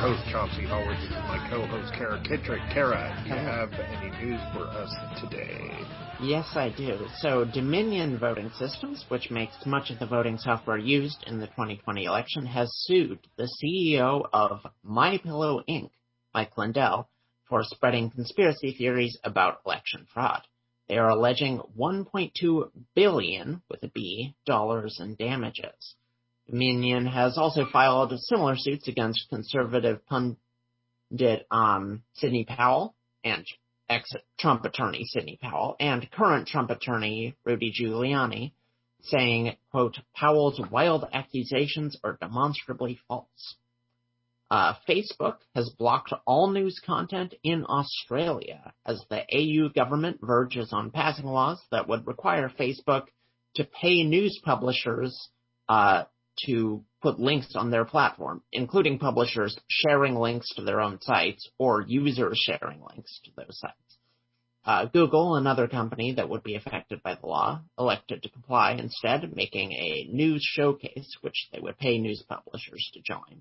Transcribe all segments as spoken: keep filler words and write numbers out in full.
host, Chauncey Howard. This is my co-host, Kara Kittrick. Kara, do you have any news for us today? Yes, I do. So, Dominion Voting Systems, which makes much of the voting software used in the twenty twenty election, has sued the C E O of MyPillow, Incorporated, Mike Lindell, for spreading conspiracy theories about election fraud. They are alleging one point two billion dollars, with a B, dollars in damages. Dominion has also filed similar suits against conservative pundit um, Sidney Powell and ex-Trump attorney Sidney Powell and current Trump attorney Rudy Giuliani, saying, quote, Powell's wild accusations are demonstrably false. Uh, Facebook has blocked all news content in Australia as the A U government verges on passing laws that would require Facebook to pay news publishers uh, to put links on their platform, including publishers sharing links to their own sites or users sharing links to those sites. Uh, Google, another company that would be affected by the law, elected to comply instead, making a news showcase which they would pay news publishers to join.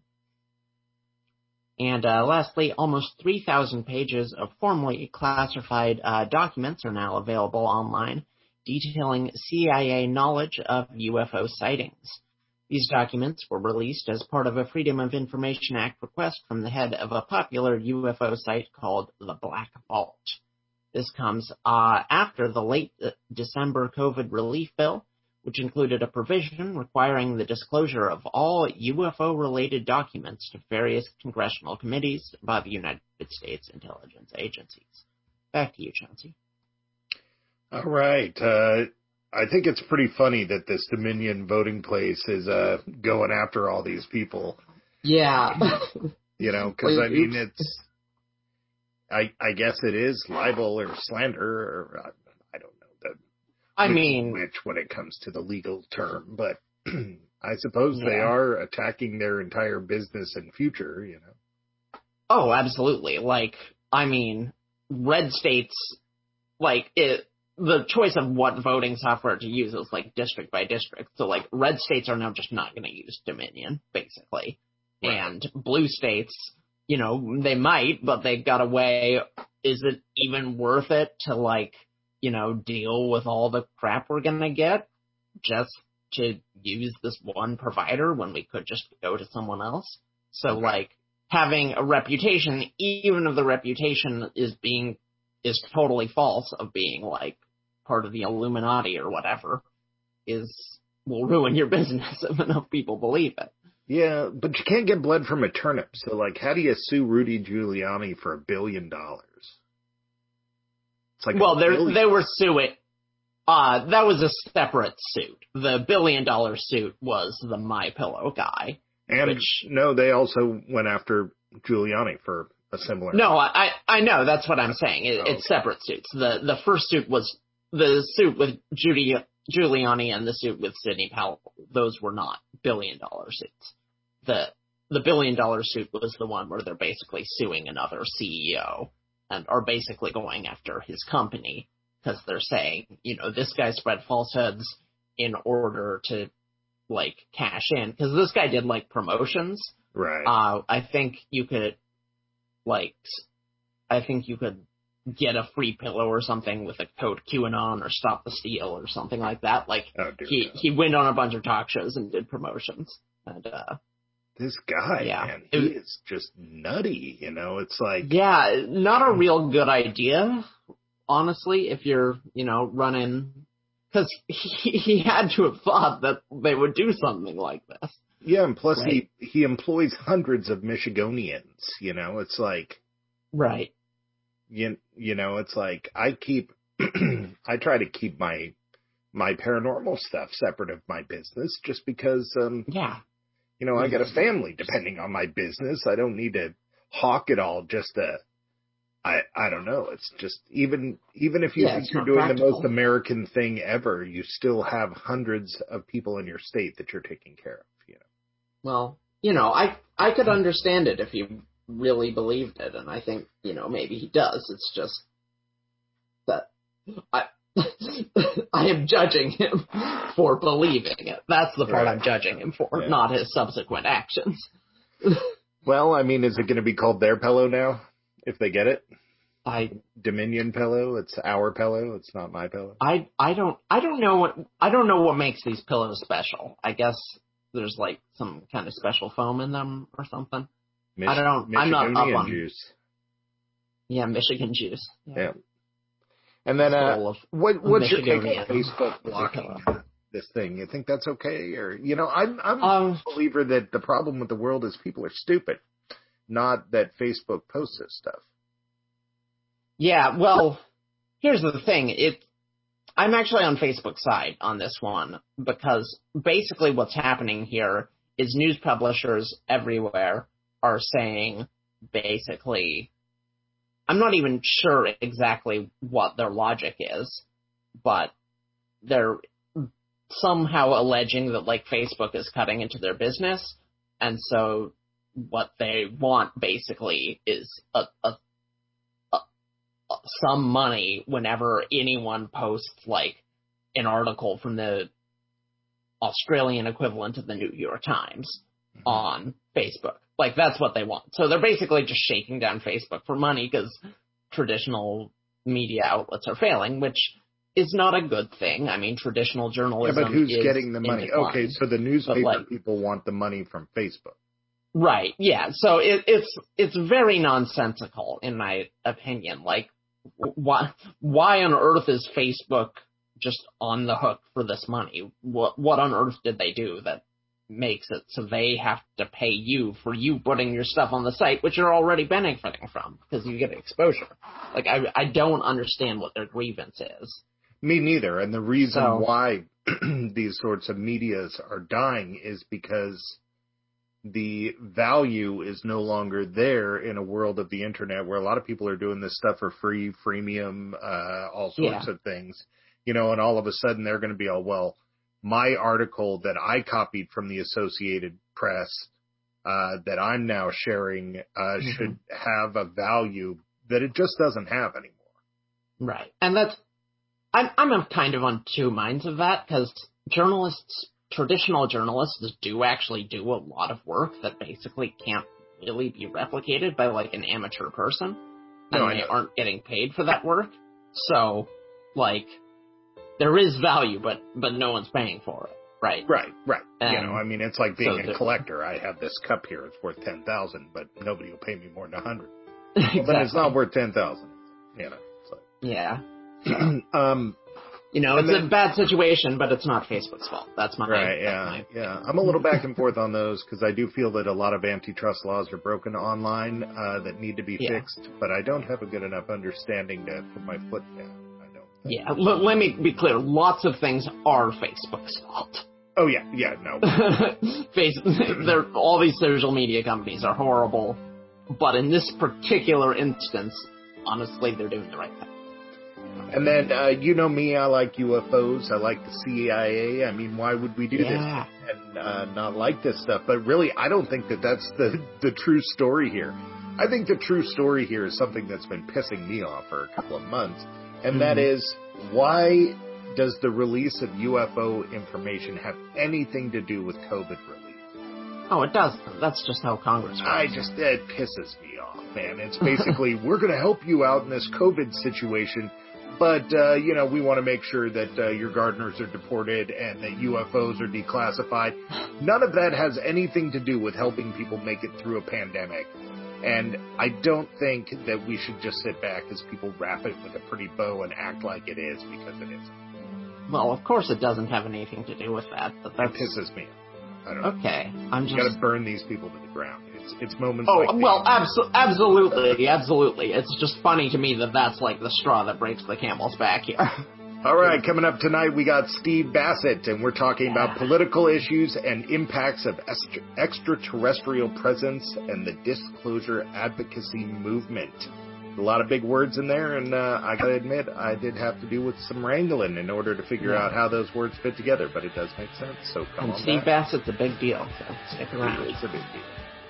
And uh, lastly, almost three thousand pages of formally classified uh, documents are now available online, detailing C I A knowledge of U F O sightings. These documents were released as part of a Freedom of Information Act request from the head of a popular U F O site called the Black Vault. This comes uh, after the late December COVID relief bill, which included a provision requiring the disclosure of all U F O-related documents to various congressional committees by the United States intelligence agencies. Back to you, Chauncey. All right. Uh, I think it's pretty funny that this Dominion voting place is uh, going after all these people. Yeah. You know, because, I mean, it's, I, I guess it is libel or slander, or uh, I don't know. The, I which, mean, which when it comes to the legal term, but I suppose yeah. they are attacking their entire business and future, you know. Oh, absolutely. Like, I mean, red states, like, it, the choice of what voting software to use is, like, district by district. So, like, red states are now just not going to use Dominion, basically. Right. And blue states, you know, they might, but they've got a way, is it even worth it to, like, you know, deal with all the crap we're going to get just to use this one provider when we could just go to someone else? So, like, having a reputation, even if the reputation is being, is totally false of being, like, part of the Illuminati or whatever, is, will ruin your business if enough people believe it. Yeah, but you can't get blood from a turnip. So, like, how do you sue Rudy Giuliani for a billion dollars? It's like well, they they were suing. Uh, that was a separate suit. The billion dollar suit was the MyPillow guy. And which, no, they also went after Giuliani for a similar. No, I I know that's what I'm saying. It, oh, it's okay. Separate suits. The the first suit was the suit with Judy Giuliani and the suit with Sidney Powell. Those were not billion dollar suits. The the billion dollar suit was the one where they're basically suing another C E O and are basically going after his company because they're saying, you know, this guy spread falsehoods in order to, like, cash in. Because this guy did, like, promotions. Right. Uh, I think you could, like, I think you could get a free pillow or something with a code QAnon or Stop the Steal or something like that. Like, oh, he, he went on a bunch of talk shows and did promotions. And, uh, this guy, yeah. man, he it, is just nutty, you know, it's like... Yeah, not a real good idea, honestly, if you're, you know, running... Because he, he had to have thought that they would do something like this. Yeah, and plus right? he, he employs hundreds of Michiganians, you know, it's like... Right. You, you know, it's like, I keep... I try to keep my my paranormal stuff separate of my business, just because... um Yeah. You know, I got a family depending on my business. I don't need to hawk it all just to, I I don't know. It's just, even even if you yeah, think you're doing practical. the most American thing ever, you still have hundreds of people in your state that you're taking care of, you know. Well, you know, I I could understand it if he really believed it, and I think, you know, maybe he does. It's just that I I am judging him for believing it. That's the part right. I'm judging him for, yeah. not his subsequent actions. Well, I mean, is it going to be called their pillow now if they get it? I Dominion pillow. It's our pillow. It's not my pillow. I I don't I don't know what I don't know what makes these pillows special. I guess there's like some kind of special foam in them or something. Mich- I don't. I'm not up on juice. Yeah, Michigan juice. Yeah. yeah. And then, uh, what what's your take on Facebook blocking this thing? You think that's okay, or you know, I'm I'm um, a believer that the problem with the world is people are stupid, not that Facebook posts this stuff. Yeah, well, here's the thing. It, I'm actually on Facebook's side on this one because basically what's happening here is news publishers everywhere are saying basically, I'm not even sure exactly what their logic is, but they're somehow alleging that like Facebook is cutting into their business, and so what they want basically is a, a some money whenever anyone posts like an article from the Australian equivalent of the New York Times mm-hmm. on Facebook. Like that's what they want. So they're basically just shaking down Facebook for money because traditional media outlets are failing, which is not a good thing. I mean, traditional journalism. Yeah, but who's is getting the money? Okay, so the newspaper like, people want the money from Facebook. Right. Yeah. So it, it's it's very nonsensical in my opinion. Like, why why on earth is Facebook just on the hook for this money? What what on earth did they do that makes it so they have to pay you for you putting your stuff on the site, which you're already benefiting from because you get exposure? Like, I I don't understand what their grievance is. Me neither. And the reason so, why these sorts of medias are dying is because the value is no longer there in a world of the internet where a lot of people are doing this stuff for free, freemium, uh, all sorts yeah. of things, you know, and all of a sudden they're going to be all, well, my article that I copied from the Associated Press, uh, that I'm now sharing, uh, mm-hmm. should have a value that it just doesn't have anymore. Right. And that's, I'm, I'm kind of on two minds of that because journalists, traditional journalists do actually do a lot of work that basically can't really be replicated by like an amateur person. And no, they aren't getting paid for that work. So, like, there is value, but but no one's paying for it. Right. Right, right. And you know, I mean, it's like being so a collector. I have this cup here. It's worth ten thousand dollars, but nobody will pay me more than a hundred dollars. Exactly. But it's not worth ten thousand dollars, you know. So. Yeah. um, you know, it's then, a bad situation, but it's not Facebook's fault. That's my right. Yeah, my yeah. I'm a little back and forth on those because I do feel that a lot of antitrust laws are broken online uh, that need to be yeah. fixed, but I don't have a good enough understanding to put my foot down. I don't. Think. Yeah. L- let me be clear. Lots of things are Facebook's fault. Oh yeah, yeah. No. Face, they're, all these social media companies are horrible, but in this particular instance, honestly, they're doing the right thing. And then, uh, you know me, I like U F Os, I like the C I A. I mean, why would we do yeah. this and uh, not like this stuff? But really, I don't think that that's the, the true story here. I think the true story here is something that's been pissing me off for a couple of months, and mm-hmm. that is, why does the release of U F O information have anything to do with COVID relief? Oh, it does. That's just how Congress works. I just, it pisses me off, man. It's basically, we're going to help you out in this COVID situation, but, uh, you know, we want to make sure that uh, your gardeners are deported and that U F Os are declassified. None of that has anything to do with helping people make it through a pandemic. And I don't think that we should just sit back as people wrap it with a pretty bow and act like it is, because it isn't. Well, of course it doesn't have anything to do with that, but that pisses me off. I don't okay, know. I'm just... You gotta burn these people to the ground. It's, it's moments oh, like Oh, well, abso- absolutely, absolutely. It's just funny to me that that's like the straw that breaks the camel's back here. All right, coming up tonight, we got Steve Bassett, and we're talking yeah. about political issues and impacts of est- extraterrestrial presence and the disclosure advocacy movement. A lot of big words in there, and uh, I gotta admit, I did have to do with some wrangling in order to figure yeah. out how those words fit together, but it does make sense, so come and on Steve back. Bassett's a big deal, so stick around. It's a big deal.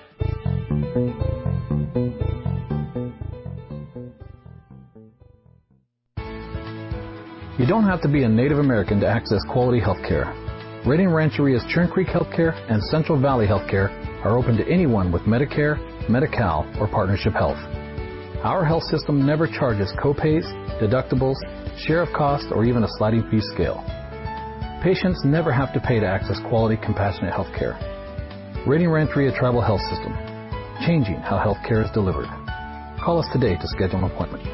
You don't have to be a Native American to access quality health care. Redding Rancheria's Churn Creek Healthcare and Central Valley Healthcare are open to anyone with Medicare, Medi-Cal, or Partnership Health. Our health system never charges copays, deductibles, share of cost, or even a sliding fee scale. Patients never have to pay to access quality, compassionate health care. Rating Rancheria Tribal Health System, changing how health care is delivered. Call us today to schedule an appointment.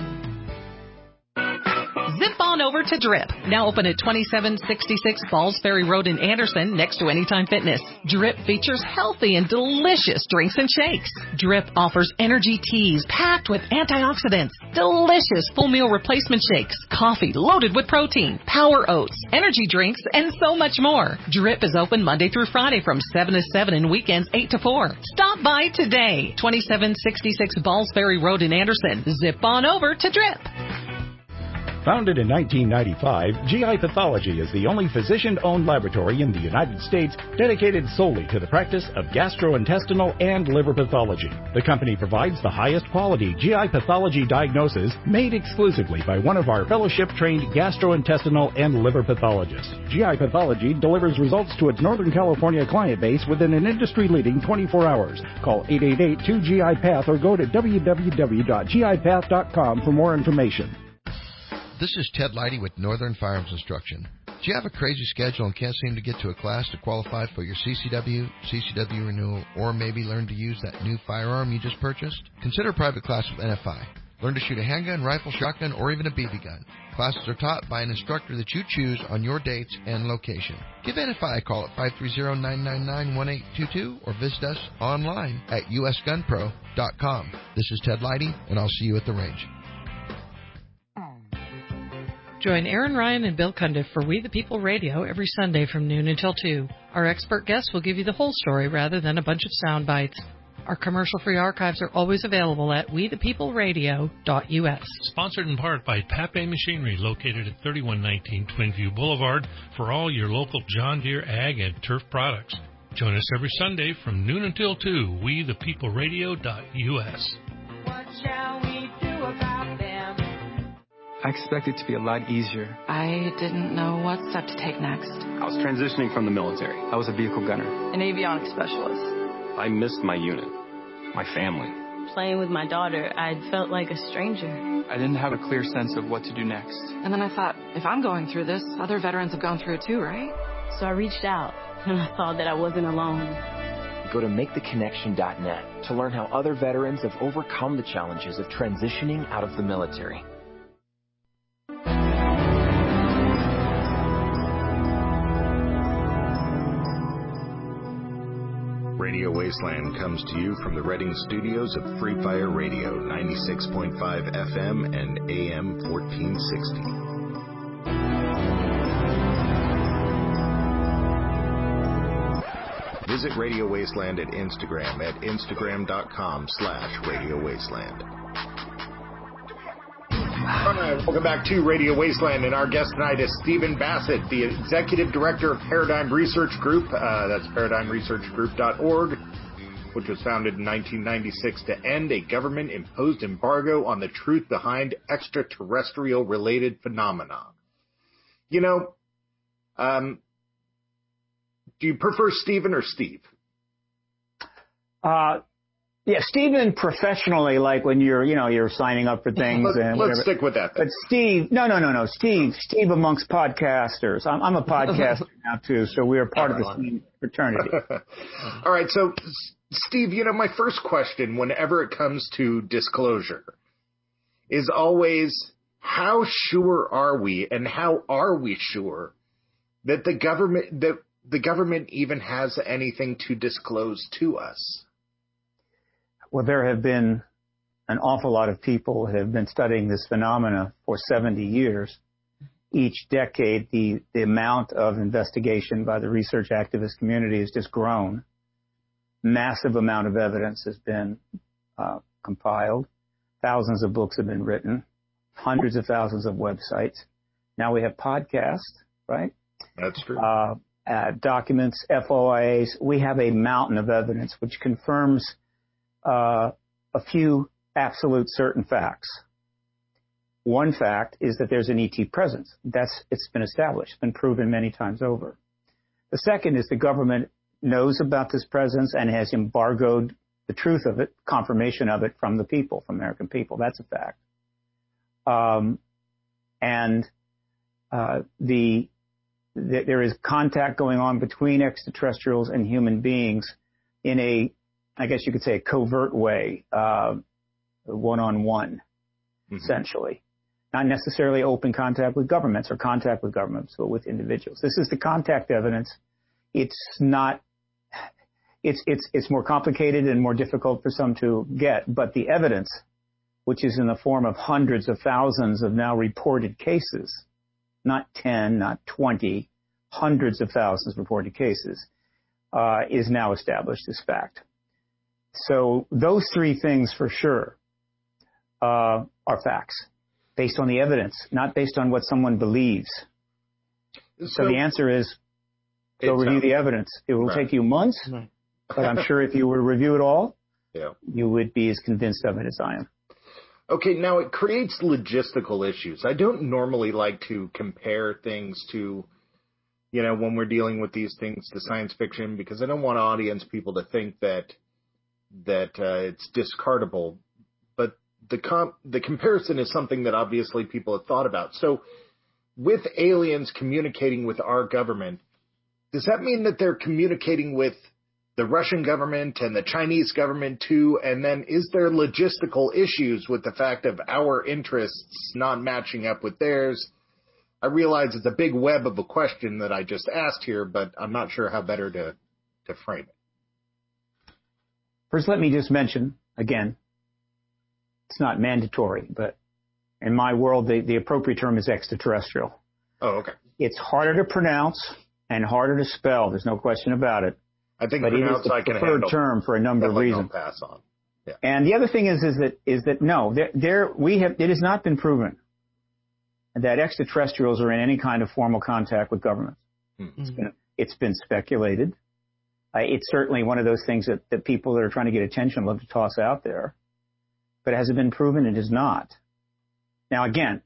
Zip on over to Drip, now open at twenty-seven sixty-six Falls Ferry Road in Anderson, next to Anytime Fitness. Drip features healthy and delicious drinks and shakes. Drip offers energy teas packed with antioxidants, delicious full meal replacement shakes, coffee loaded with protein, power oats, energy drinks, and so much more. Drip is open Monday through Friday from seven to seven and weekends eight to four. Stop by today, twenty-seven sixty-six Falls Ferry Road in Anderson. Zip on over to Drip. Founded in nineteen ninety-five, G I Pathology is the only physician-owned laboratory in the United States dedicated solely to the practice of gastrointestinal and liver pathology. The company provides the highest quality G I pathology diagnosis made exclusively by one of our fellowship-trained gastrointestinal and liver pathologists. G I Pathology delivers results to its Northern California client base within an industry-leading twenty-four hours. Call eight eight eight, two G I Path or go to w w w dot g i path dot com for more information. This is Ted Leidy with Northern Firearms Instruction. Do you have a crazy schedule and can't seem to get to a class to qualify for your C C W, C C W renewal, or maybe learn to use that new firearm you just purchased? Consider a private class with N F I. Learn to shoot a handgun, rifle, shotgun, or even a B B gun. Classes are taught by an instructor that you choose on your dates and location. Give N F I a call at five three zero, nine nine nine, one eight two two or visit us online at u s gun pro dot com. This is Ted Leidy, and I'll see you at the range. Join Aaron Ryan and Bill Cundiff for We the People Radio every Sunday from noon until two. Our expert guests will give you the whole story rather than a bunch of sound bites. Our commercial-free archives are always available at we the people radio dot u s. Sponsored in part by Pape Machinery, located at thirty-one nineteen Twinview Boulevard, for all your local John Deere ag and turf products. Join us every Sunday from noon until two, we the people radio dot u s. What shall we do about them? I expected it to be a lot easier. I didn't know what step to take next. I was transitioning from the military. I was a vehicle gunner. An avionics specialist. I missed my unit, my family. Playing with my daughter, I felt like a stranger. I didn't have a clear sense of what to do next. And then I thought, if I'm going through this, other veterans have gone through it too, right? So I reached out, and I saw that I wasn't alone. Go to make the connection dot net to learn how other veterans have overcome the challenges of transitioning out of the military. Radio Wasteland comes to you from the Reading studios of Free Fire Radio, ninety-six point five F M and A M fourteen sixty. Visit Radio Wasteland at Instagram at instagram.com slash Radio Wasteland. All right, welcome back to Radio Wasteland, and our guest tonight is Stephen Bassett, the Executive Director of Paradigm Research Group. Uh, that's paradigm research group dot org, which was founded in nineteen ninety-six to end a government-imposed embargo on the truth behind extraterrestrial-related phenomena. You know, um, do you prefer Stephen or Steve? Uh, yeah, Stephen professionally, like when you're, you know, you're signing up for things. Let's, and let's whatever. stick with that. Then. But Steve, no, no, no, no, Steve, Steve amongst podcasters. I'm, I'm a podcaster now too, so we are part of the same fraternity. All right, so Steve, you know, my first question, whenever it comes to disclosure, is always, how sure are we, and how are we sure that the government that the government even has anything to disclose to us? Well, there have been an awful lot of people who have been studying this phenomena for seventy years. Each decade, the, the amount of investigation by the research activist community has just grown. Massive amount of evidence has been uh, compiled. Thousands of books have been written. Hundreds of thousands of websites. Now we have podcasts, right? That's true. Uh, uh, documents, F O I As. We have a mountain of evidence which confirms Uh, a few absolute certain facts. One fact is that there's an E T presence. That's, it's been established, been proven many times over. The second is the government knows about this presence and has embargoed the truth of it, confirmation of it from the people, from American people. That's a fact. Um, and uh, the, the there is contact going on between extraterrestrials and human beings in a, I guess you could say, a covert way, uh, one-on-one, mm-hmm. essentially. Not necessarily open contact with governments or contact with governments, but with individuals. This is the contact evidence. It's not, it's, it's, it's more complicated and more difficult for some to get, but the evidence, which is in the form of hundreds of thousands of now reported cases, not ten, not twenty, hundreds of thousands of reported cases, uh, is now established as fact. So those three things for sure, uh, are facts. Based on the evidence, not based on what someone believes. So, so the answer is, go review the evidence. It will right. take you months, right. but I'm sure if you were to review it all, yeah. you would be as convinced of it as I am. Okay, now it creates logistical issues. I don't normally like to compare things to, you know, when we're dealing with these things to science fiction, because I don't want audience people to think that that uh, it's discardable. But the comp- the comparison is something that obviously people have thought about. So with aliens communicating with our government, does that mean that they're communicating with the Russian government and the Chinese government too? And then is there logistical issues with the fact of our interests not matching up with theirs? I realize it's a big web of a question that I just asked here, but I'm not sure how better to, to frame it. First, let me just mention, again, it's not mandatory, but in my world, the, the appropriate term is extraterrestrial. Oh, okay. It's harder to pronounce and harder to spell. There's no question about it. I think but it is the I can preferred handle. term for a number of reasons. Pass on. Yeah. And the other thing is, is that is that no, there, there we have. It has not been proven that extraterrestrials are in any kind of formal contact with governments. Mm-hmm. It's been it's been speculated. Uh, it's certainly one of those things that, that people that are trying to get attention love to toss out there. But has it been proven? It is not. Now, again,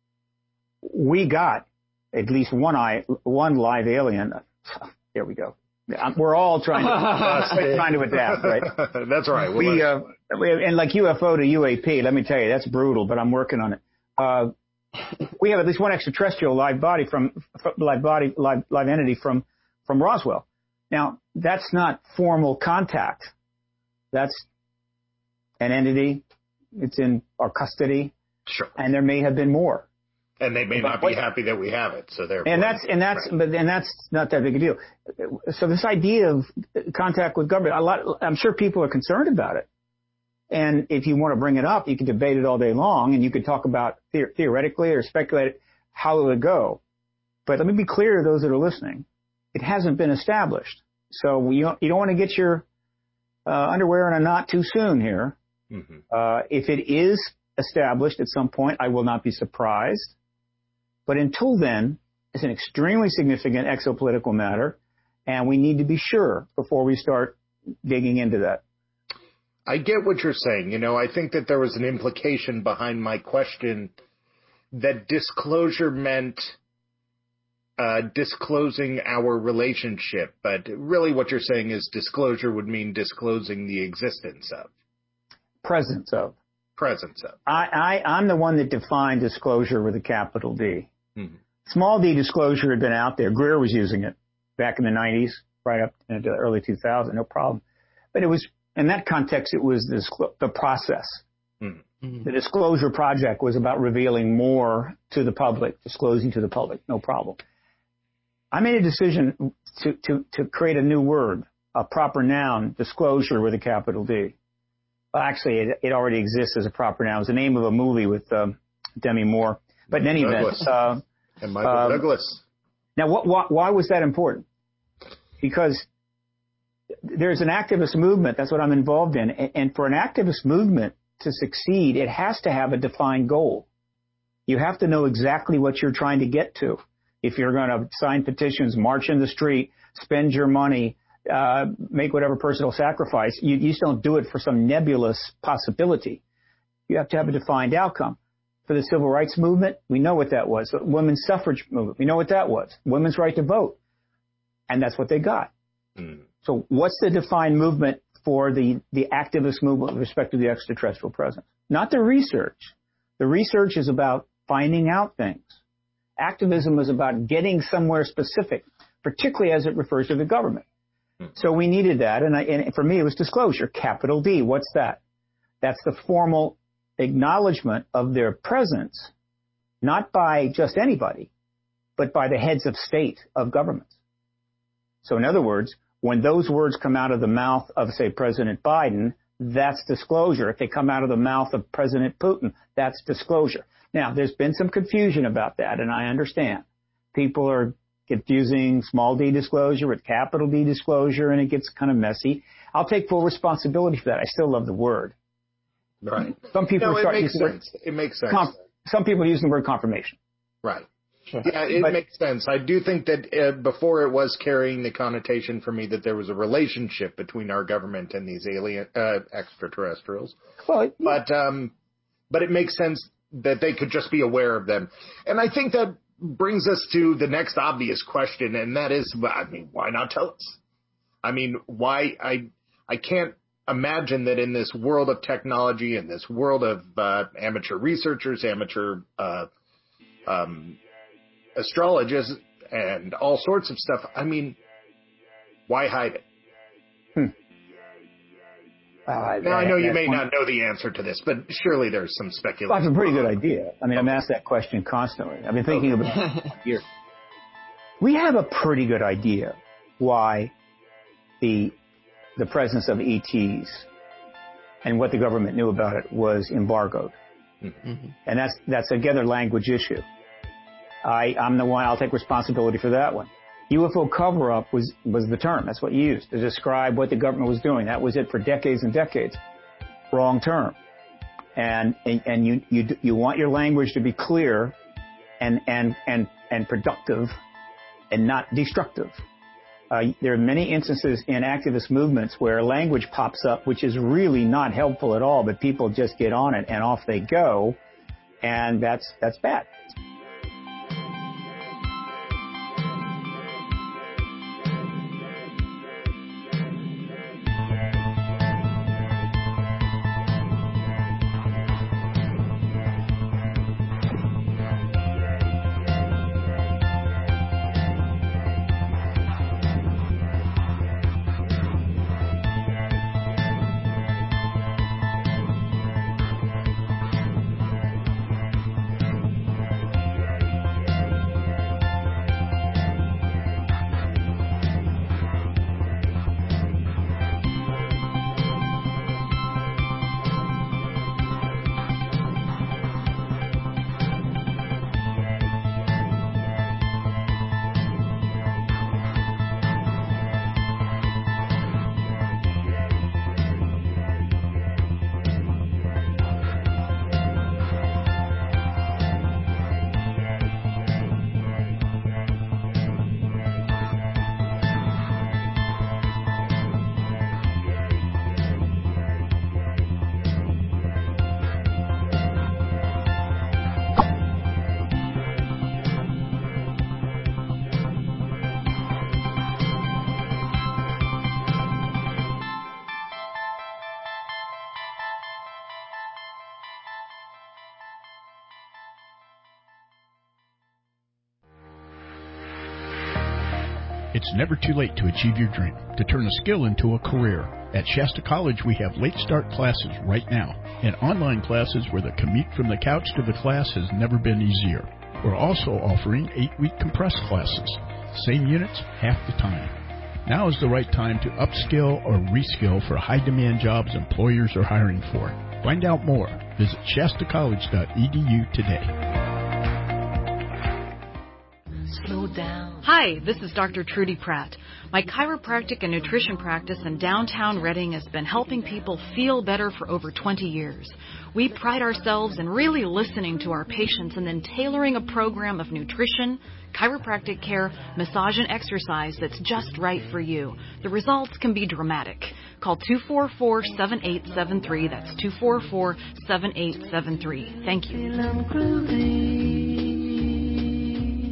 we got at least one eye, one live alien. There we go. We're all trying to uh, trying to adapt, right? That's right. We'll we uh, and like U F O to U A P, let me tell you, that's brutal. But I'm working on it. Uh, we have at least one extraterrestrial live body from, from live body live live entity from from Roswell. Now, that's not formal contact. That's an entity. It's in our custody. Sure. And there may have been more. And they may not be happy that we have it, so therefore. And that's and that's right. but and that's not that big a deal. So this idea of contact with government, a lot, I'm sure people are concerned about it. And if you want to bring it up, you can debate it all day long, and you could talk about the- theoretically or speculate how it would go. But let me be clear to those that are listening: it hasn't been established. So you don't, you don't want to get your uh, underwear in a knot too soon here. Mm-hmm. Uh, if it is established at some point, I will not be surprised. But until then, it's an extremely significant exopolitical matter, and we need to be sure before we start digging into that. I get what you're saying. You know, I think that there was an implication behind my question that disclosure meant uh, disclosing our relationship. But really what you're saying is disclosure would mean disclosing the existence of. Presence of. Presence of. I, I, I'm the one that defined disclosure with a capital D. Mm-hmm. Small d disclosure had been out there. Greer was using it back in the nineties, right up into the early two thousands, no problem. But it was, in that context, it was the, the process. Mm-hmm. The disclosure project was about revealing more to the public, disclosing to the public, no problem. I made a decision to, to, to create a new word, a proper noun, disclosure with a capital D. Well, actually, it, it already exists as a proper noun. It was the name of a movie with um, Demi Moore. But in any Douglas. event, uh, and Michael uh, Douglas. Now, what, what, why was that important? Because there's an activist movement. That's what I'm involved in. And, and for an activist movement to succeed, it has to have a defined goal. You have to know exactly what you're trying to get to. If you're going to sign petitions, march in the street, spend your money, uh, make whatever personal sacrifice, you, you just don't do it for some nebulous possibility. You have to have a defined outcome. For the civil rights movement, we know what that was. The women's suffrage movement, we know what that was. Women's right to vote. And that's what they got. Mm. So what's the defined movement for the, the activist movement with respect to the extraterrestrial presence? Not the research. The research is about finding out things. Activism is about getting somewhere specific, particularly as it refers to the government. Hmm. So we needed that, and, I, and for me it was disclosure, capital D. What's that? That's the formal acknowledgement of their presence, not by just anybody, but by the heads of state of governments. So in other words, when those words come out of the mouth of, say, President Biden, that's disclosure. If they come out of the mouth of President Putin, that's disclosure. Now, there's been some confusion about that, and I understand. People are confusing small d disclosure with capital D disclosure, and it gets kind of messy. I'll take full responsibility for that. I still love the word. Right. Some people no, start it makes using sense. It makes sense. Conf- some people use the word confirmation. Right. Yeah, it but, makes sense. I do think that uh, before it was carrying the connotation for me that there was a relationship between our government and these alien uh, extraterrestrials. Well, yeah. But um, but it makes sense that they could just be aware of them. And I think that brings us to the next obvious question, and that is, I mean, why not tell us? I mean, why? I I can't imagine that in this world of technology, in this world of uh, amateur researchers, amateur uh, um, astrologists, and all sorts of stuff, I mean, why hide it? Hmm. Uh, now, I know you may one. not know the answer to this, but surely there's some speculation. Well, that's a pretty good idea. I mean, okay. I'm asked that question constantly. I've been thinking okay. about it for years. We have a pretty good idea why the the presence of E Ts and what the government knew about it was embargoed. Mm-hmm. And that's that's again a language issue. I, I'm the one, I'll take responsibility for that one. U F O cover-up was, was the term. That's what you used to describe what the government was doing. That was it for decades and decades. Wrong term. And, and, and you, you, you want your language to be clear and, and, and, and productive and not destructive. Uh, there are many instances in activist movements where language pops up, which is really not helpful at all, but people just get on it and off they go. And that's, that's bad. It's never too late to achieve your dream, to turn a skill into a career. At Shasta College, we have late start classes right now, and online classes where the commute from the couch to the class has never been easier. We're also offering eight-week compressed classes. Same units, half the time. Now is the right time to upskill or reskill for high-demand jobs employers are hiring for. Find out more. Visit shasta college dot e d u today. Slow down. Hi, this is Doctor Trudy Pratt. My chiropractic and nutrition practice in downtown Reading has been helping people feel better for over twenty years. We pride ourselves in really listening to our patients and then tailoring a program of nutrition, chiropractic care, massage, and exercise that's just right for you. The results can be dramatic. Call two four four, seven eight seven three. That's two four four, seven eight seven three. Thank you.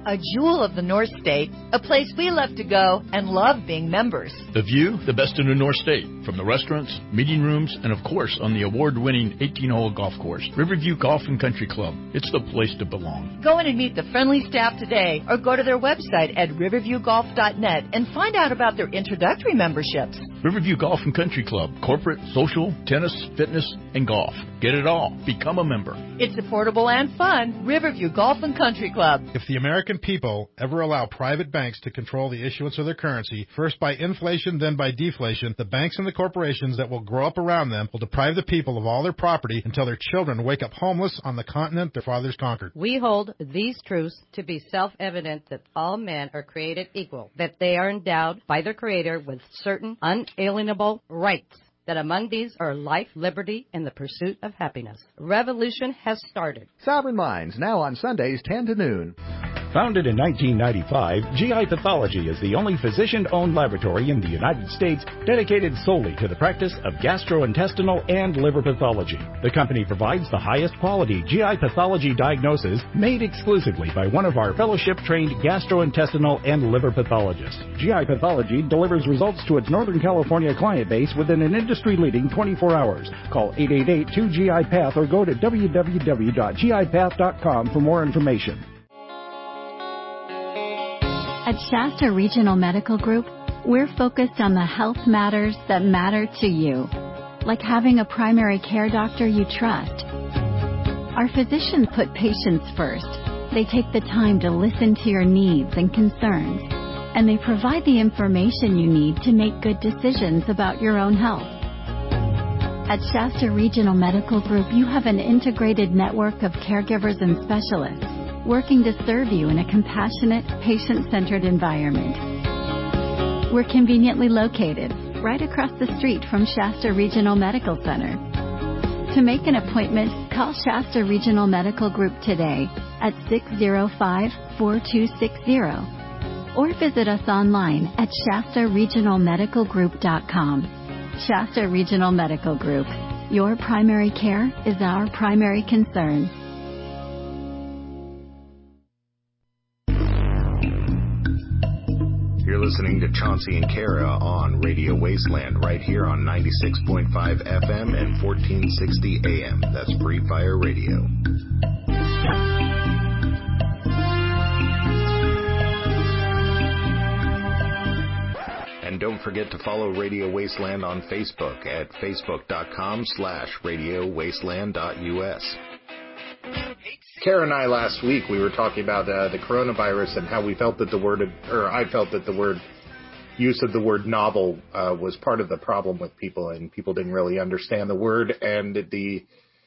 A jewel of the North State, a place we love to go and love being members. The view, the best in the North State, from the restaurants, meeting rooms, and of course on the award-winning eighteen-hole golf course, Riverview Golf and Country Club. It's the place to belong. Go in and meet the friendly staff today or go to their website at riverview golf dot net and find out about their introductory memberships. Riverview Golf and Country Club, corporate, social, tennis, fitness, and golf. Get it all. Become a member. It's affordable and fun. Riverview Golf and Country Club. If the American people ever allow private banks to control the issuance of their currency, first by inflation, then by deflation, the banks and the corporations that will grow up around them will deprive the people of all their property until their children wake up homeless on the continent their fathers conquered. We hold these truths to be self-evident that all men are created equal, that they are endowed by their Creator with certain unalienable rights, that among these are life, liberty, and the pursuit of happiness. Revolution has started. Sovereign Minds, now on Sundays, ten to noon. Founded in nineteen ninety-five, G I Pathology is the only physician-owned laboratory in the United States dedicated solely to the practice of gastrointestinal and liver pathology. The company provides the highest quality G I pathology diagnosis made exclusively by one of our fellowship-trained gastrointestinal and liver pathologists. G I Pathology delivers results to its Northern California client base within an industry-leading twenty-four hours. Call eight eight eight, two G I Path or go to w w w dot g i path dot com for more information. At Shasta Regional Medical Group, we're focused on the health matters that matter to you, like having a primary care doctor you trust. Our physicians put patients first. They take the time to listen to your needs and concerns, and they provide the information you need to make good decisions about your own health. At Shasta Regional Medical Group, you have an integrated network of caregivers and specialists working to serve you in a compassionate, patient-centered environment. We're conveniently located right across the street from Shasta Regional Medical Center. To make an appointment, call Shasta Regional Medical Group today at six zero five, four two six zero or visit us online at shasta regional medical group dot com. Shasta Regional Medical Group. Your primary care is our primary concern. You're listening to Chauncey and Kara on Radio Wasteland right here on ninety-six point five F M and fourteen sixty A M. That's Free Fire Radio. And don't forget to follow Radio Wasteland on Facebook at facebook.com slash radio wasteland dot us. Kara and I last week, we were talking about uh, the coronavirus and how we felt that the word, or I felt that the word, use of the word novel uh, was part of the problem with people, and people didn't really understand the word, and the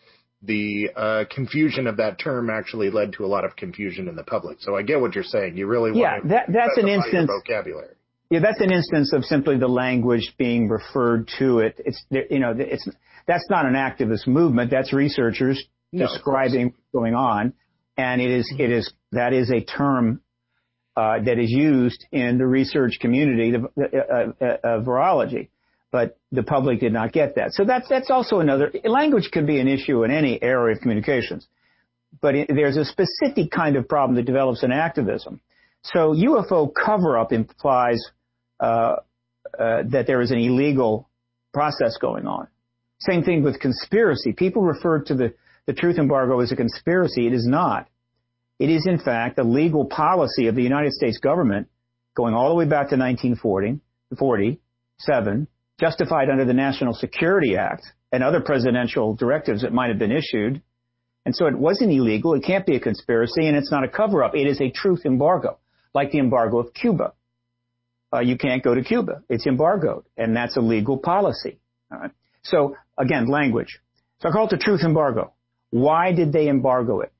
the uh, confusion of that term actually led to a lot of confusion in the public. So I get what you're saying. You really yeah, want to that, that's an instance, your vocabulary. Yeah, that's an instance of simply the language being referred to it. It's, you know, it's that's not an activist movement. That's researchers no, describing what's going on, and it is it is that is a term uh, that is used in the research community of uh, uh, uh, virology, but the public did not get that. So that's that's also another language could be an issue in any area of communications, but it, there's a specific kind of problem that develops in activism. So U F O cover-up implies uh, uh, that there is an illegal process going on. Same thing with conspiracy. People refer to the The truth embargo is a conspiracy. It is not. It is, in fact, a legal policy of the United States government going all the way back to nineteen forty-seven, justified under the National Security Act and other presidential directives that might have been issued. And so it wasn't illegal. It can't be a conspiracy, and it's not a cover-up. It is a truth embargo, like the embargo of Cuba. Uh, you can't go to Cuba. It's embargoed, and that's a legal policy. All right. So, again, language. So I call it the truth embargo. Why did they embargo it?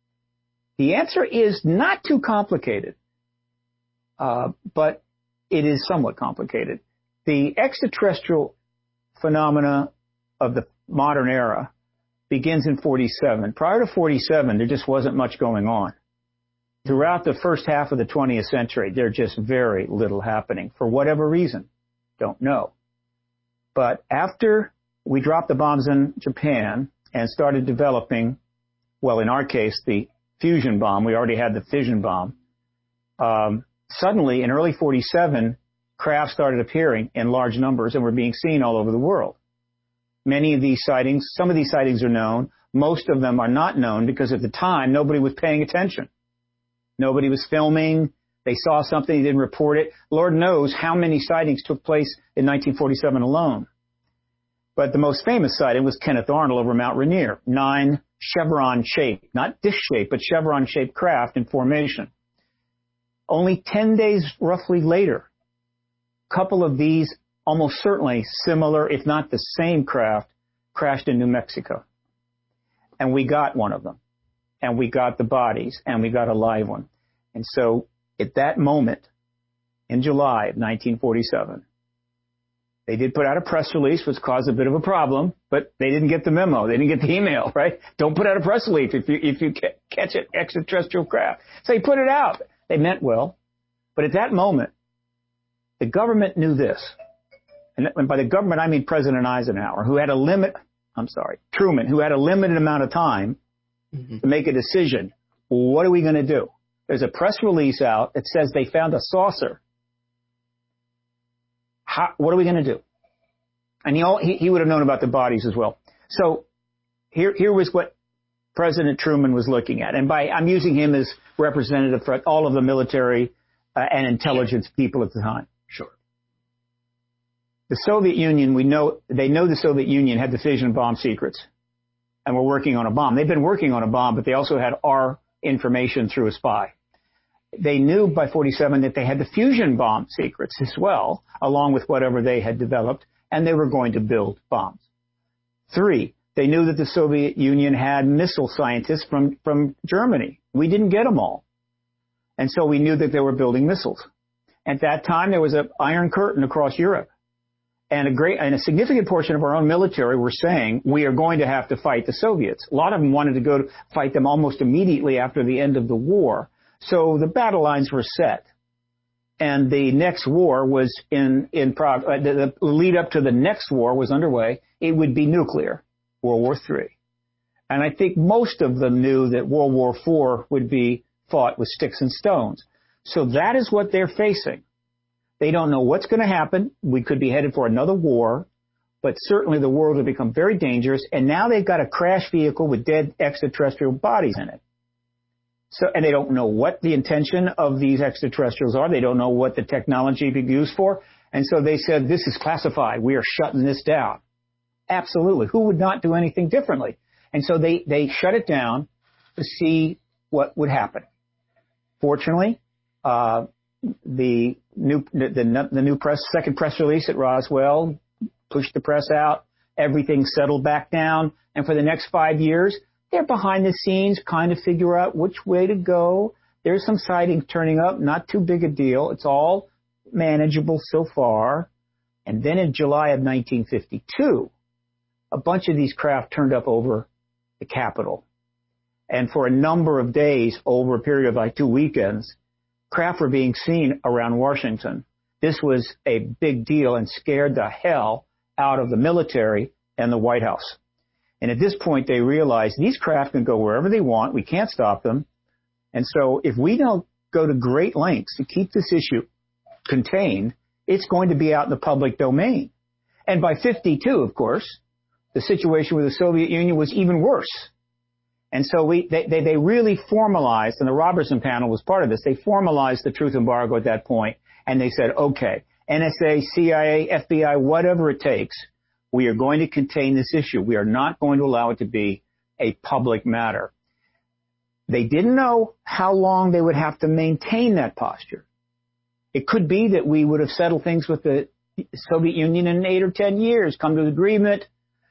The answer is not too complicated, uh, but it is somewhat complicated. The extraterrestrial phenomena of the modern era begins in forty-seven. Prior to forty-seven, there just wasn't much going on. Throughout the first half of the twentieth century, there's just very little happening. For whatever reason, don't know. But after we dropped the bombs in Japan and started developing, well, in our case, the fusion bomb. We already had the fission bomb, um, suddenly in early forty-seven, craft started appearing in large numbers and were being seen all over the world. Many of these sightings, some of these sightings are known. Most of them are not known because at the time, nobody was paying attention. Nobody was filming. They saw something, they didn't report it. Lord knows how many sightings took place in nineteen forty-seven alone. But the most famous sighting was Kenneth Arnold over Mount Rainier. Nine chevron-shaped, not dish-shaped, but chevron-shaped craft in formation. Only ten days roughly later, a couple of these almost certainly similar, if not the same craft, crashed in New Mexico. And we got one of them. And we got the bodies, and we got a live one. And so at that moment, in July of nineteen forty-seven, they did put out a press release, which caused a bit of a problem, but they didn't get the memo. They didn't get the email, right? Don't put out a press release if you, if you catch an extraterrestrial craft. So they put it out. They meant well. But at that moment, the government knew this. And by the government, I mean President Eisenhower, who had a limit, I'm sorry, Truman, who had a limited amount of time mm-hmm. to make a decision. Well, what are we going to do? There's a press release out that says they found a saucer. How, what are we going to do? And he, all, he, he would have known about the bodies as well. So here, here was what President Truman was looking at. And by, I'm using him as representative for all of the military uh, and intelligence people at the time. Sure. The Soviet Union, we know, they know the Soviet Union had the fission bomb secrets and were working on a bomb. They've been working on a bomb, but they also had our information through a spy. They knew by forty-seven that they had the fusion bomb secrets as well, along with whatever they had developed, and they were going to build bombs. Three, they knew that the Soviet Union had missile scientists from, from Germany. We didn't get them all. And so we knew that they were building missiles. At that time, there was an iron curtain across Europe. And a great and a significant portion of our own military were saying, we are going to have to fight the Soviets. A lot of them wanted to go to fight them almost immediately after the end of the war. So the battle lines were set. And the next war was in, in prog- uh, the, the lead up to the next war was underway. It would be nuclear, World War Three. And I think most of them knew that World War Four would be fought with sticks and stones. So that is what they're facing. They don't know what's going to happen. We could be headed for another war, but certainly the world will become very dangerous. And now they've got a crash vehicle with dead extraterrestrial bodies in it. So, and they don't know what the intention of these extraterrestrials are. They don't know what the technology be used for. And so they said, this is classified. We are shutting this down. Absolutely. Who would not do anything differently? And so they, they shut it down to see what would happen. Fortunately, uh, the new, the, the, the new press, second press release at Roswell pushed the press out. Everything settled back down. And for the next five years, they're behind the scenes, kind of figure out which way to go. There's some sightings turning up, not too big a deal. It's all manageable so far. And then in July of nineteen fifty-two, a bunch of these craft turned up over the Capitol. And for a number of days, over a period of like two weekends, craft were being seen around Washington. This was a big deal and scared the hell out of the military and the White House. And at this point, they realized these craft can go wherever they want. We can't stop them. And so if we don't go to great lengths to keep this issue contained, it's going to be out in the public domain. And by fifty-two, of course, the situation with the Soviet Union was even worse. And so we, they, they, they really formalized, and the Robertson panel was part of this, they formalized the truth embargo at that point, and they said, okay, N S A, C I A, F B I, whatever it takes, we are going to contain this issue. We are not going to allow it to be a public matter. They didn't know how long they would have to maintain that posture. It could be that we would have settled things with the Soviet Union in eight or ten years, come to an agreement,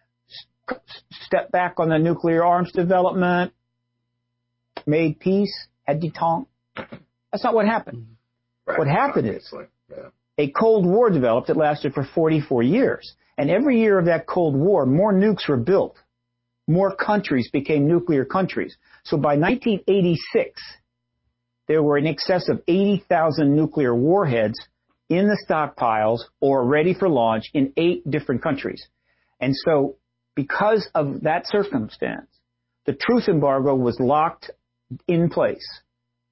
step back on the nuclear arms development, made peace, had détente. That's not what happened. Right. What happened is yeah. a Cold War developed that lasted for forty-four years. And every year of that Cold War, more nukes were built. More countries became nuclear countries. So by nineteen eighty-six, there were in excess of eighty thousand nuclear warheads in the stockpiles or ready for launch in eight different countries. And so because of that circumstance, the truth embargo was locked in place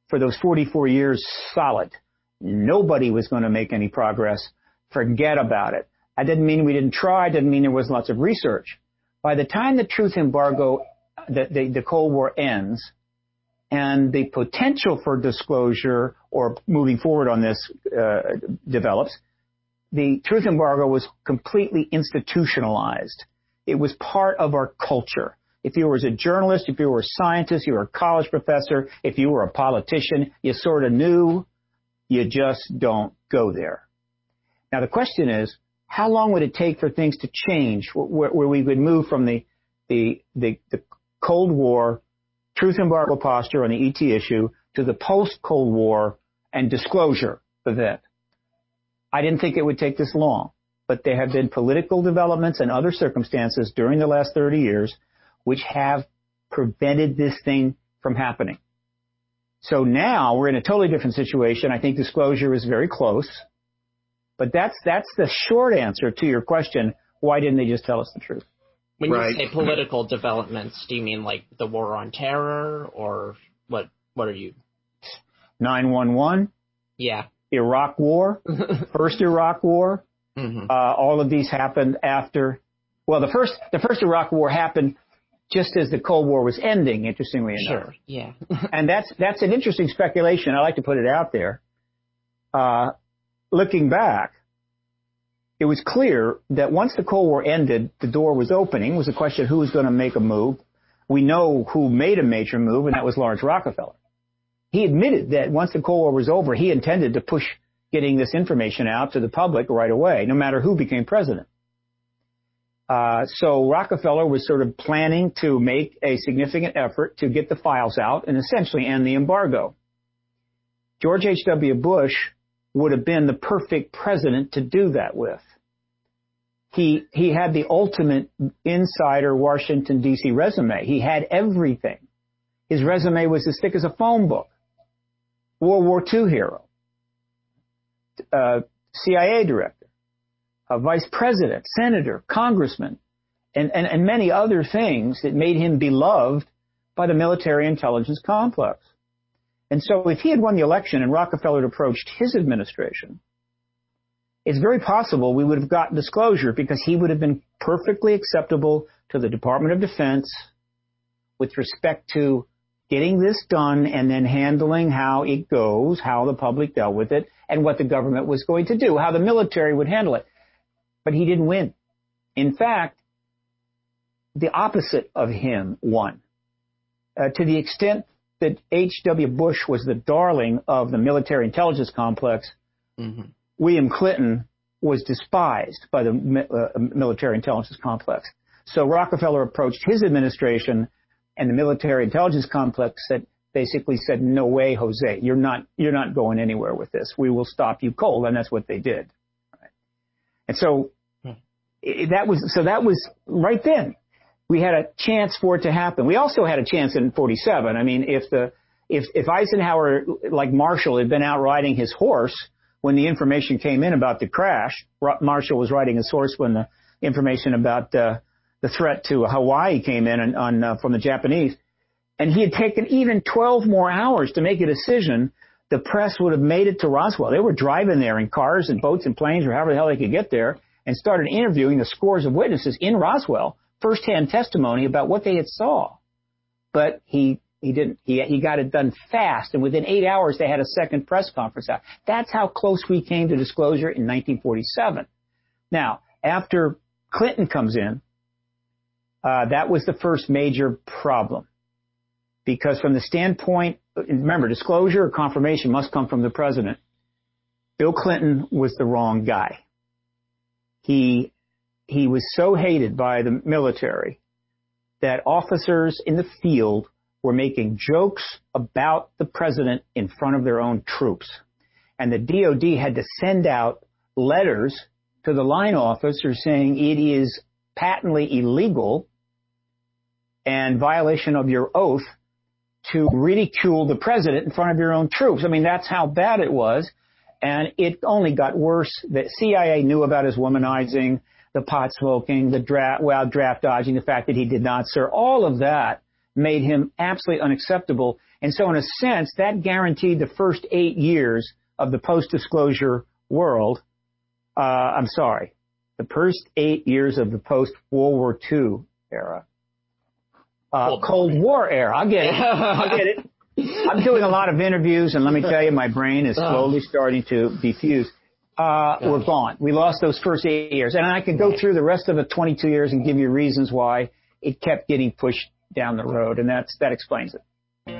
for those forty-four years solid. Nobody was going to make any progress. Forget about it. That didn't mean we didn't try. Didn't mean there was lots of research. By the time the truth embargo, the, the, the Cold War ends, and the potential for disclosure or moving forward on this uh, develops, the truth embargo was completely institutionalized. It was part of our culture. If you were a journalist, if you were a scientist, you were a college professor, if you were a politician, you sort of knew. You just don't go there. Now, the question is, how long would it take for things to change where, where we would move from the, the, the, the Cold War truth embargo posture on the E T issue to the post-Cold War and disclosure event? I didn't think it would take this long, but there have been political developments and other circumstances during the last thirty years which have prevented this thing from happening. So now we're in a totally different situation. I think disclosure is very close. But that's that's the short answer to your question, why didn't they just tell us the truth? When right. you say political developments, do you mean like the war on terror, or what What are you? nine one one? Yeah. Iraq War, first Iraq War. Mm-hmm. Uh, all of these happened after, well, the first the first Iraq War happened just as the Cold War was ending, interestingly enough. Sure, yeah. And that's that's an interesting speculation. I like to put it out there. Uh, looking back, it was clear that once the Cold War ended, the door was opening. It was a question of who was going to make a move. We know who made a major move, and that was Lawrence Rockefeller. He admitted that once the Cold War was over, he intended to push getting this information out to the public right away, no matter who became president. Uh, so Rockefeller was sort of planning to make a significant effort to get the files out and essentially end the embargo. George H W. Bush would have been the perfect president to do that with. He, he had the ultimate insider Washington, D C resume. He had everything. His resume was as thick as a phone book. World War Two hero, uh, C I A director, a vice president, senator, congressman, and, and, and many other things that made him beloved by the military intelligence complex. And so if he had won the election and Rockefeller had approached his administration, it's very possible we would have gotten disclosure because he would have been perfectly acceptable to the Department of Defense with respect to getting this done and then handling how it goes, how the public dealt with it, and what the government was going to do, how the military would handle it. But he didn't win. In fact, the opposite of him won. Uh, to the extent that H W. Bush was the darling of the military intelligence complex, mm-hmm. William Clinton was despised by the uh, military intelligence complex. So Rockefeller approached his administration, and the military intelligence complex said, basically said, no way, Jose, you're not, you're not going anywhere with this. We will stop you cold. And that's what they did. Right. And so hmm. it, that was, so that was right then. We had a chance for it to happen. We also had a chance in forty-seven. I mean, if the, if, if Eisenhower, like Marshall, had been out riding his horse when the information came in about the crash, Marshall was riding his horse when the information about, uh, the threat to Hawaii came in on, on uh, from the Japanese, and he had taken even twelve more hours to make a decision, the press would have made it to Roswell. They were driving there in cars and boats and planes or however the hell they could get there and started interviewing the scores of witnesses in Roswell, firsthand testimony about what they had saw. But he he didn't. He, he got it done fast, and within eight hours they had a second press conference out. That's how close we came to disclosure in nineteen forty-seven. Now, after Clinton comes in, Uh, that was the first major problem, because from the standpoint, remember, disclosure or confirmation must come from the president. Bill Clinton was the wrong guy. He, he was so hated by the military that officers in the field were making jokes about the president in front of their own troops. And the D O D had to send out letters to the line officers saying it is patently illegal and violation of your oath to ridicule the president in front of your own troops. I mean, that's how bad it was. And it only got worse. The C I A knew about his womanizing, the pot smoking, the draft, well, draft dodging, the fact that he did not serve. All of that made him absolutely unacceptable. And so in a sense, that guaranteed the first eight years of the post-disclosure world. Uh, I'm sorry, the first eight years of the post-World War Two era. Uh, Cold War era. I get it. I get it. I'm doing a lot of interviews, and let me tell you, my brain is slowly starting to defuse. Uh, we're gone. We lost those first eight years. And I could go through the rest of the twenty-two years and give you reasons why it kept getting pushed down the road, and that's that explains it.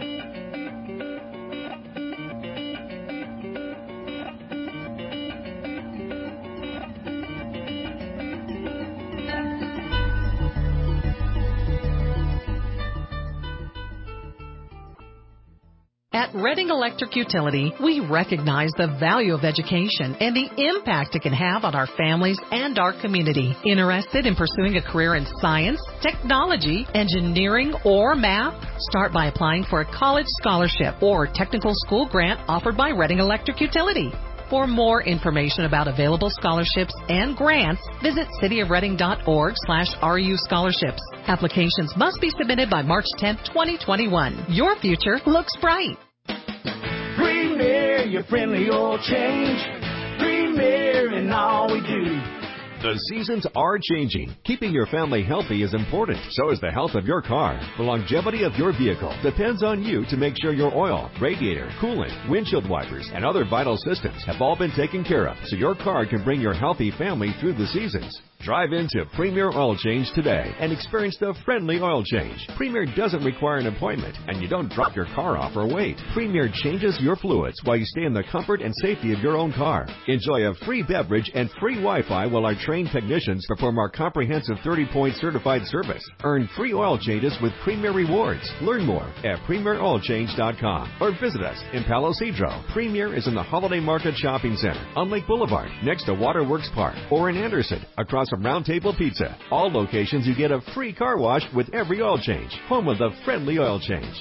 At Reading Electric Utility, we recognize the value of education and the impact it can have on our families and our community. Interested in pursuing a career in science, technology, engineering, or math? Start by applying for a college scholarship or technical school grant offered by Reading Electric Utility. For more information about available scholarships and grants, visit cityofreading.org slash RU scholarships. Applications must be submitted by March tenth, twenty twenty-one. Your future looks bright. Premier, your friendly oil change. Premier in all we do. The seasons are changing. Keeping your family healthy is important. So is the health of your car. The longevity of your vehicle depends on you to make sure your oil, radiator, coolant, windshield wipers, and other vital systems have all been taken care of so your car can bring your healthy family through the seasons. Drive into Premier Oil Change today and experience the friendly oil change. Premier doesn't require an appointment, and you don't drop your car off or wait. Premier changes your fluids while you stay in the comfort and safety of your own car. Enjoy a free beverage and free Wi-Fi while our trained technicians perform our comprehensive thirty-point certified service. Earn free oil changes with Premier Rewards. Learn more at premier oil change dot com or visit us in Palo Cedro. Premier is in the Holiday Market Shopping Center on Lake Boulevard next to Waterworks Park, or in Anderson across from Round Table Pizza. All locations you get a free car wash with every oil change. Home of the friendly oil change.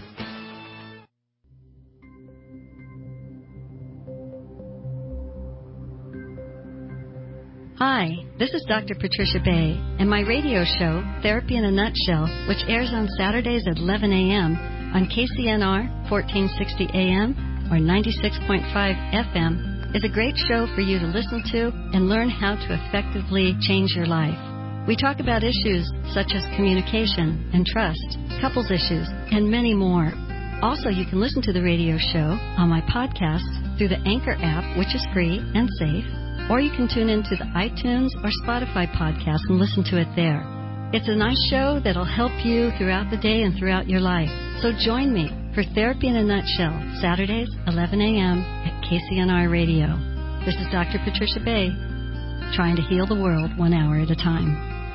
Hi, this is Doctor Patricia Bay, and my radio show, Therapy in a Nutshell, which airs on Saturdays at eleven a.m. on K C N R fourteen sixty A M or ninety-six point five F M, is a great show for you to listen to and learn how to effectively change your life. We talk about issues such as communication and trust, couples issues, and many more. Also, you can listen to the radio show on my podcast through the Anchor app, which is free and safe, or you can tune into the iTunes or Spotify podcast and listen to it there. It's a nice show that'll help you throughout the day and throughout your life. So join me for Therapy in a Nutshell, Saturdays, eleven a.m. at K C N R Radio. This is Doctor Patricia Bay, trying to heal the world one hour at a time.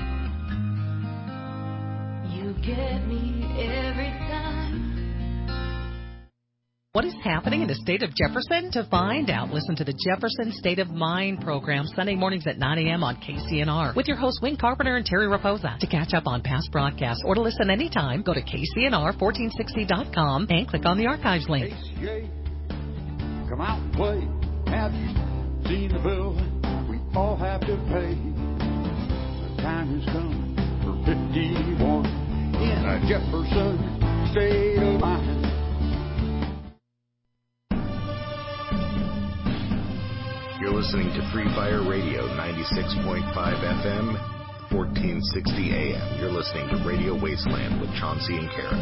You get me every time. What is happening in the state of Jefferson? To find out, listen to the Jefferson State of Mind program Sunday mornings at nine a.m. on K C N R with your hosts Wayne Carpenter and Terry Raposa. To catch up on past broadcasts or to listen anytime, go to K C N R fourteen sixty dot com and click on the archives link. H C A, come out and play. Have you seen the bill we all have to pay? The time has come for fifty-one in a Jefferson State of Mind. You're listening to Free Fire Radio, ninety-six point five F M, fourteen sixty A M. You're listening to Radio Wasteland with Chauncey and Kara.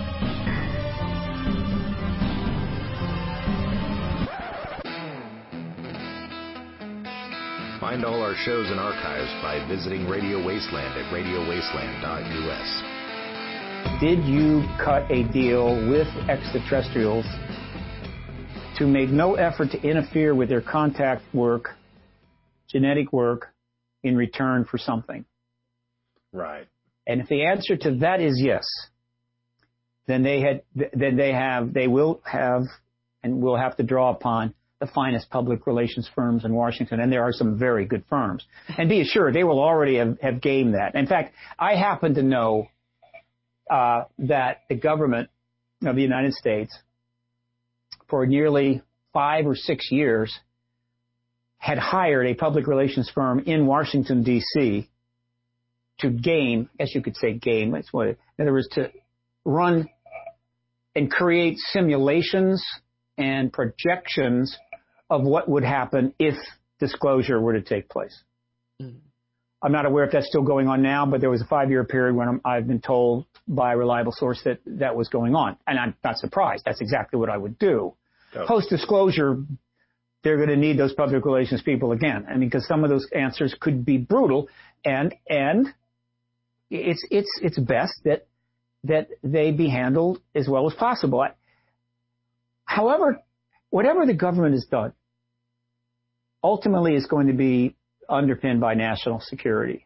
Find all our shows and archives by visiting Radio Wasteland at radio wasteland dot U S. Did you cut a deal with extraterrestrials to make no effort to interfere with their contact work, genetic work, in return for something? Right. And if the answer to that is yes, then they had, then they have, they will have, and will have to draw upon the finest public relations firms in Washington, and there are some very good firms. And be assured, they will already have, have gamed that. In fact, I happen to know uh, that the government of the United States, for nearly five or six years, had hired a public relations firm in Washington, D C to game, as you could say game, that's what it, in other words, to run and create simulations and projections of what would happen if disclosure were to take place. Mm. I'm not aware if that's still going on now, but there was a five-year period when I'm, I've been told by a reliable source that that was going on. And I'm not surprised. That's exactly what I would do. Oh. Post-disclosure, they're going to need those public relations people again. I mean, because some of those answers could be brutal, and and it's it's it's best that that they be handled as well as possible. I, however, whatever the government has done, ultimately is going to be underpinned by national security.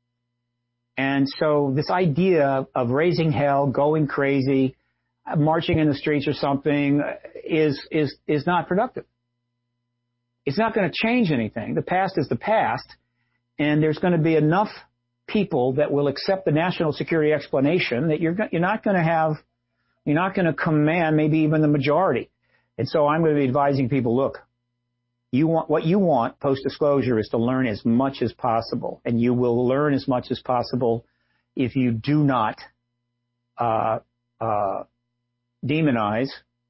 And so this idea of raising hell, going crazy, marching in the streets or something is is is not productive. It's not going to change anything. The past is the past, and there's going to be enough people that will accept the national security explanation that you're you're not going to have, you're not going to command maybe even the majority. And so I'm going to be advising people, look, you want what you want post-disclosure is to learn as much as possible, and you will learn as much as possible if you do not uh, uh, demonize,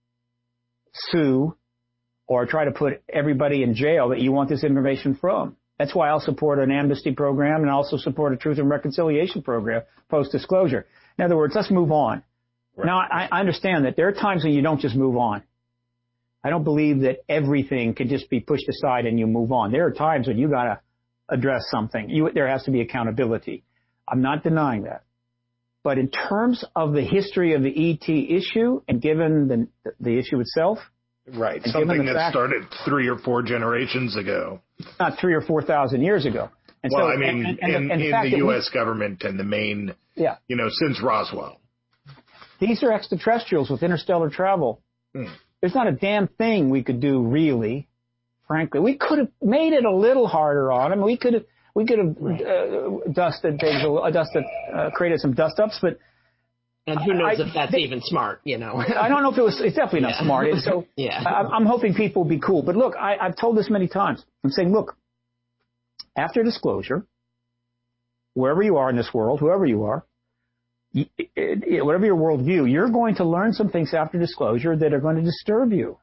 sue, or try to put everybody in jail that you want this information from. That's why I'll support an amnesty program and also support a truth and reconciliation program post-disclosure. In other words, let's move on. Right. Now, I, I understand that there are times when you don't just move on. I don't believe that everything can just be pushed aside and you move on. There are times when you got to address something. You, there has to be accountability. I'm not denying that. But in terms of the history of the E T issue and given the, the issue itself, right, something that fact, started three or four generations ago, not three or four thousand years ago. And well, so, I mean, and, and, and, in, and the, in the U S we, government and the main, yeah. you know, since Roswell. These are extraterrestrials with interstellar travel. Hmm. There's not a damn thing we could do, really, frankly. We could have made it a little harder on them. We could have, we could have right. uh, dusted things, uh, dusted, uh, created some dust-ups, but. And who knows I, if that's they, even smart, you know? I don't know if it was, it's definitely not yeah. smart. And so yeah. I, I'm hoping people will be cool. But look, I, I've told this many times. I'm saying, look, after disclosure, wherever you are in this world, whoever you are, you, it, it, whatever your worldview, you're going to learn some things after disclosure that are going to disturb you.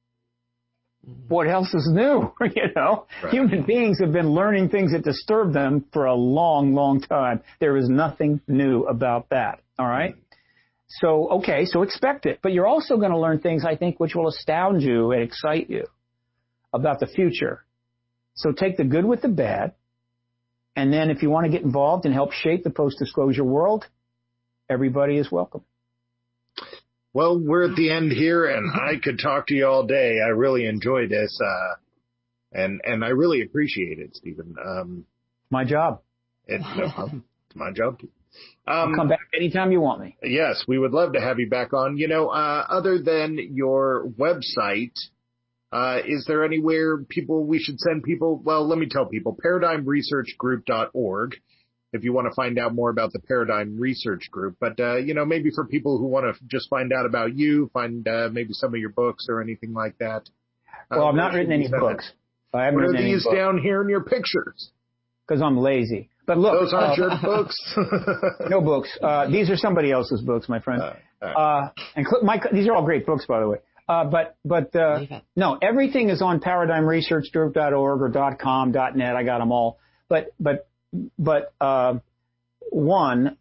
What else is new? you know, right. Human beings have been learning things that disturb them for a long, long time. There is nothing new about that. All right. So, okay, so expect it. But you're also going to learn things, I think, which will astound you and excite you about the future. So take the good with the bad. And then if you want to get involved and help shape the post-disclosure world, everybody is welcome. Well, we're at the end here, and I could talk to you all day. I really enjoy this, uh, and and I really appreciate it, Stephen. Um, my job. It, no problem. It's my job, too. Um, come back anytime you want me. Yes, we would love to have you back on. You know, uh, other than your website, uh, is there anywhere people we should send people? Well, let me tell people, paradigm research group dot org if you want to find out more about the Paradigm Research Group. But, uh, you know, maybe for people who want to just find out about you, find uh, maybe some of your books or anything like that. Well, uh, I've not written any books. I haven't what written are these any down here in your pictures? Because I'm lazy. But look, those aren't uh, your books. No books. Uh, these are somebody else's books, my friend. Uh, right. uh, and my, these are all great books, by the way. Uh, but but uh, no, everything is on paradigm research group dot org or .com, .net. I got them all. But but but uh, one,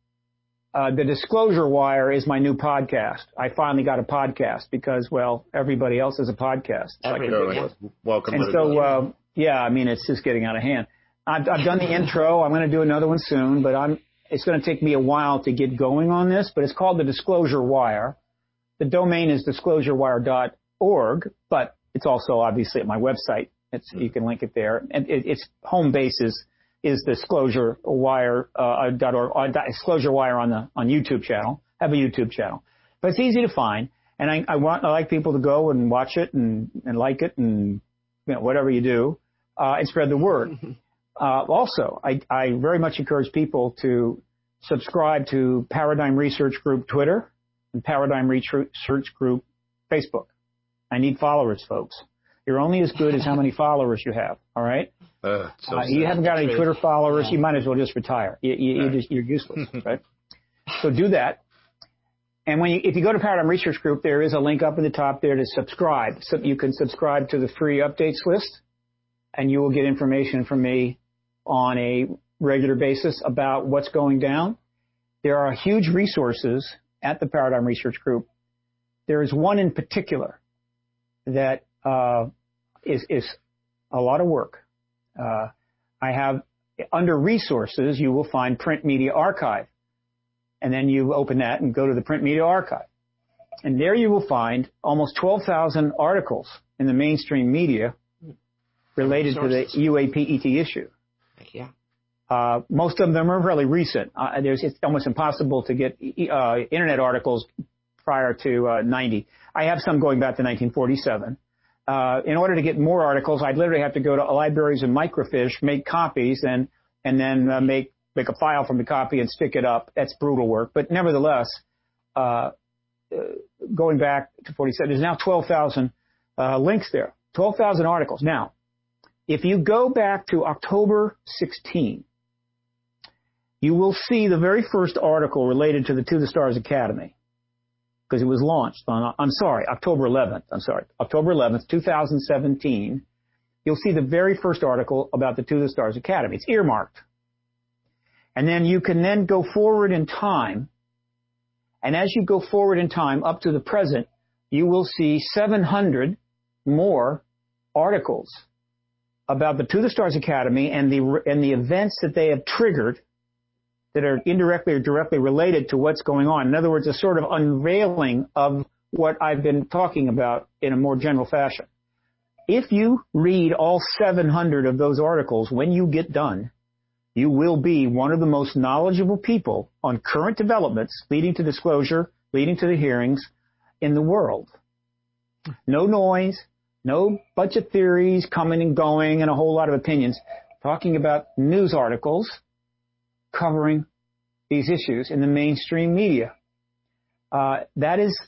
uh, the Disclosure Wire is my new podcast. I finally got a podcast because, well, everybody else has a podcast. Everybody. Like Welcome. And so uh, yeah, I mean, it's just getting out of hand. I've, I've done the intro. I'm going to do another one soon, but I'm, it's going to take me a while to get going on this, but it's called the Disclosure Wire. The domain is disclosure wire dot org, but it's also obviously at my website. It's, you can link it there. And it, its home base is, is Disclosure Wire, uh, dot org, uh, Disclosure Wire on the, on YouTube channel. I have a YouTube channel, but it's easy to find. And I, I want, I like people to go and watch it and, and like it and, you know, whatever you do, uh, and spread the word. Uh, also, I, I very much encourage people to subscribe to Paradigm Research Group Twitter and Paradigm Research Group Facebook. I need followers, folks. You're only as good as how many followers you have, all right? Uh, so uh, you haven't got any Twitter followers, yeah. You might as well just retire. You, you, you just, you're useless, right? So do that. And when you, if you go to Paradigm Research Group, there is a link up at the top there to subscribe. So you can subscribe to the free updates list, and you will get information from me on a regular basis about what's going down. There are huge resources at the Paradigm Research Group. There is one in particular that uh, is, is a lot of work. Uh, I have, under resources, you will find Print Media Archive. And then you open that and go to the Print Media Archive. And there you will find almost twelve thousand articles in the mainstream media related to the U A P E T issue. Yeah. Uh, most of them are fairly recent. Uh, there's, it's almost impossible to get uh, internet articles prior to uh, ninety. I have some going back to nineteen forty-seven. Uh, in order to get more articles, I'd literally have to go to libraries and microfiche, make copies, and and then uh, make make a file from the copy and stick it up. That's brutal work. But nevertheless, uh, uh, going back to forty-seven, there's now twelve thousand uh, links there, twelve thousand articles. Now, if you go back to October sixteenth, you will see the very first article related to the To the Stars Academy, because it was launched on, I'm sorry, October eleventh. I'm sorry, October eleventh, two thousand seventeen. You'll see the very first article about the To the Stars Academy. It's earmarked. And then you can then go forward in time. And as you go forward in time up to the present, you will see seven hundred more articles about the To the Stars Academy and the, and the events that they have triggered that are indirectly or directly related to what's going on. In other words, a sort of unveiling of what I've been talking about in a more general fashion. If you read all seven hundred of those articles when you get done, you will be one of the most knowledgeable people on current developments leading to disclosure, leading to the hearings in the world. No noise, no bunch of theories coming and going and a whole lot of opinions. Talking about news articles covering these issues in the mainstream media. Uh, that is,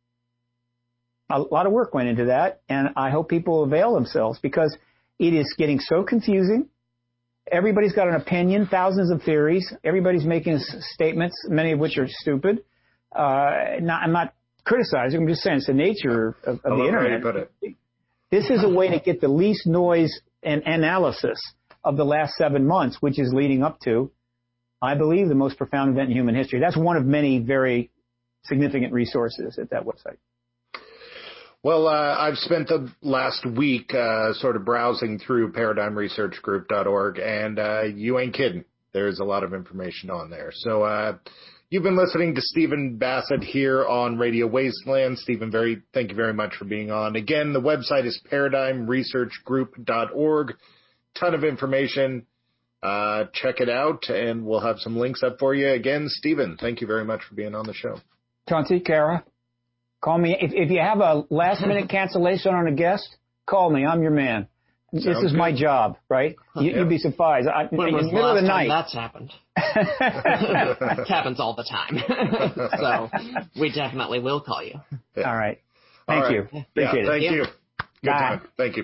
a lot of work went into that, and I hope people avail themselves because it is getting so confusing. Everybody's got an opinion, thousands of theories. Everybody's making statements, many of which are stupid. Uh, not, I'm not criticizing. I'm just saying it's the nature of, of the internet. Put it. This is a way to get the least noise and analysis of the last seven months, which is leading up to, I believe, the most profound event in human history. That's one of many very significant resources at that website. Well, uh, I've spent the last week uh, sort of browsing through paradigm research group dot org, and uh, you ain't kidding. There's a lot of information on there. So uh, you've been listening to Stephen Bassett here on Radio Wasteland. Stephen, very thank you very much for being on. Again, the website is paradigm research group dot org. Ton of information. Uh, check it out, and we'll have some links up for you. Again, Stephen, thank you very much for being on the show. Chauncey, Kara. Call me. If, if you have a last-minute cancellation on a guest, call me. I'm your man. Sounds this is good. My job, right? You, yeah. You'd be surprised. I, when in was the middle last of the time night. That's happened. It happens all the time. So we definitely will call you. Yeah. All right. Thank all right. you. Appreciate yeah, it. Thank you. Good Bye. time. Thank you.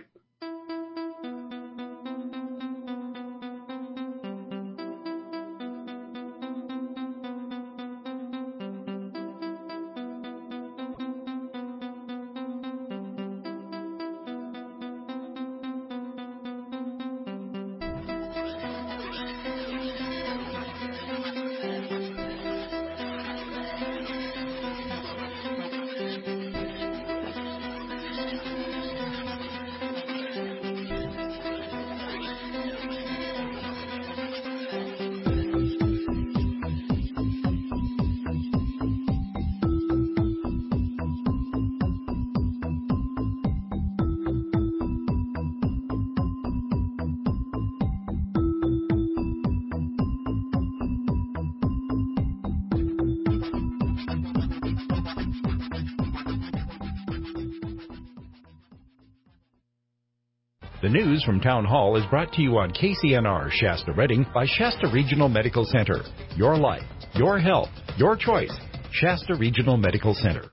The news from Town Hall is brought to you on K C N R Shasta Redding by Shasta Regional Medical Center. Your life, your health, your choice. Shasta Regional Medical Center.